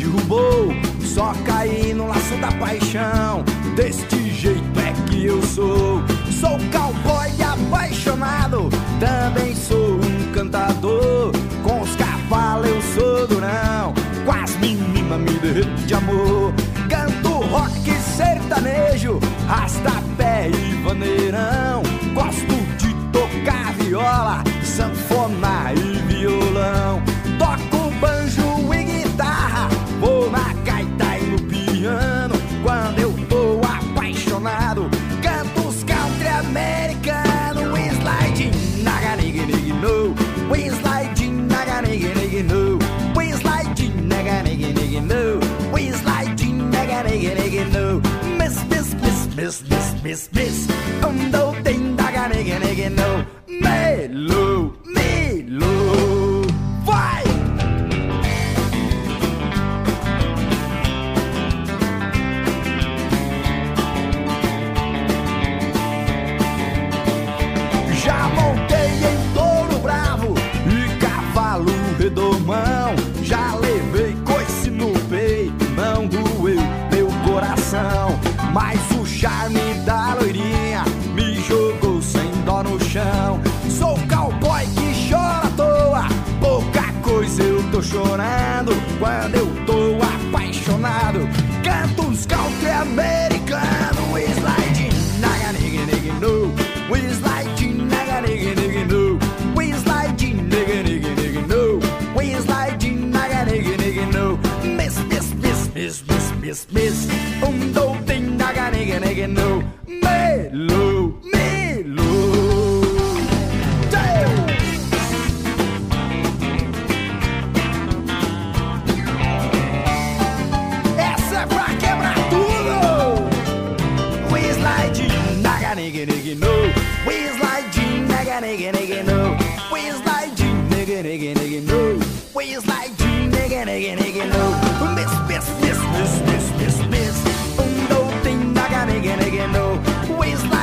derrubou, só caí no laço da paixão. Deste jeito é que eu sou. Sou cowboy apaixonado, também sou um cantador. Com os cavalos eu sou durão, com as meninas me derreto de amor. Canto rock sertanejo, rastapé e vaneirão. Gosto de tocar viola, sanfona e violão. Toco banjo e guitarra, vou na gaita e no piano. Quando eu tô apaixonado, canto os country americano. Slide naga nigga nigga no, slide naga nigga nigga no, slide naga nigga nigga no, slide naga nigga nigga no. Miss miss miss miss miss miss miss, don't think naga nigga nigga no. Melo melo, vai. Já montei em touro bravo e cavalo redomão. Já levei coice no peito, não doeu meu coração. Mas o charme da loirinha me jogou sem dó no chão. Sou cowboy que chora à toa, pouca coisa eu tô chorando. Quando eu tô apaixonado, canto uns country americano. Slide naga nigga nigga no, slide naga nigga nigga no, slide naga nigga nigga no, slide naga nigga nigga no. Miss miss miss miss miss miss miss, don't think naga nigga nigga no. Melo melo. Essa é pra quebrar tudo. We slide naga nigga nigga no, we slide naga nigga nigga no, we slide nigga nigga nigga no, we slide nigga nigga nigga no. Miss miss miss miss miss miss miss, don't think naga nigga nigga no. We slide